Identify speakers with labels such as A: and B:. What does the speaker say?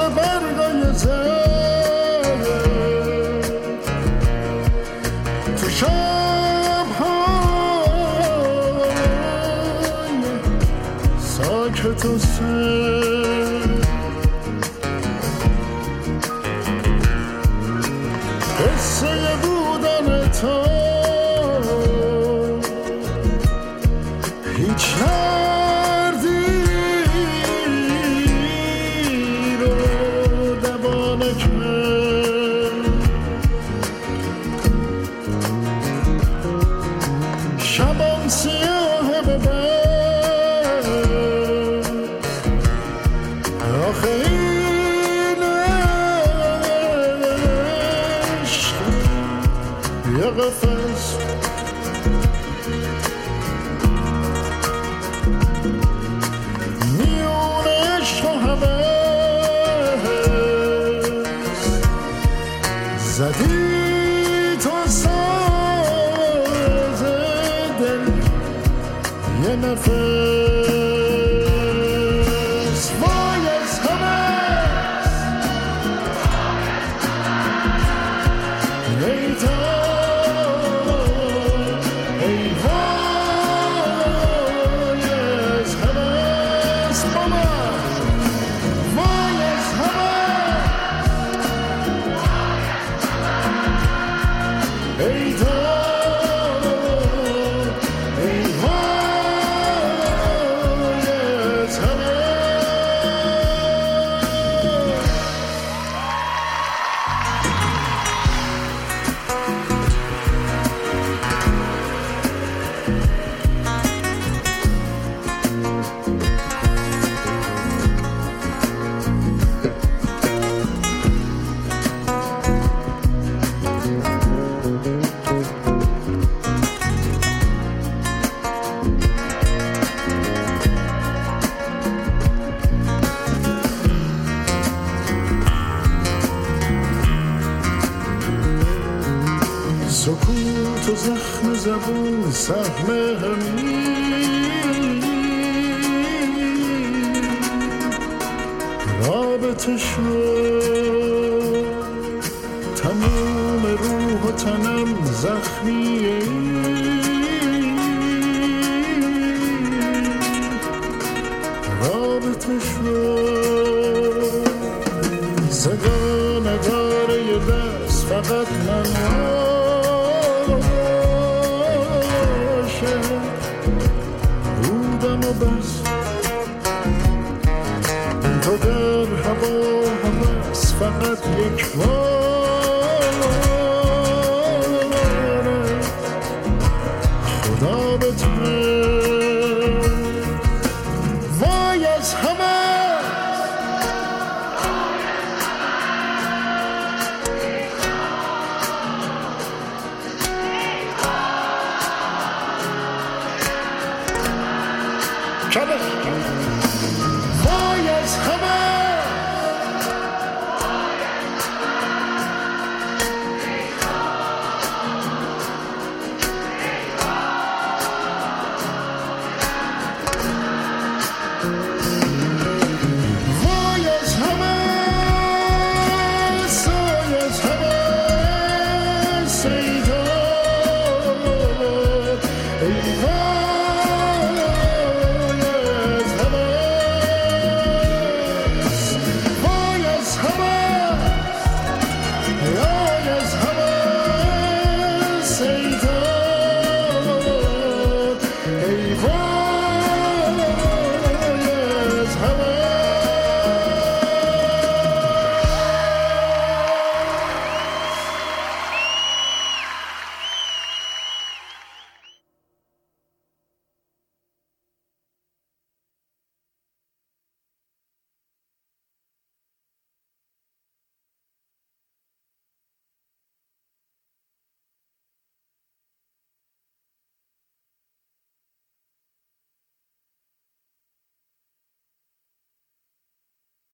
A: برگای زد تو شب‌های ساکت و سرد قصه بودن تو هیچ دردی رو دوا نکرد شبم سیاه ببر آخه این عشق یه قفس زدی تو ساز دل یه نفس وای از همه ای تو ای وای از همه بابا وای از همه ای تو ای وای از همه سکوت و زخم زبون سهم همین رابطه شد تمام روح و تنم زخمیه رابطه شد صدا نگاره دست فقط من بودم و بس تو در هوا هست فقط یک باره خدا به تو وای از همه وای از همه وای از همه سای از همه سیدا ای وای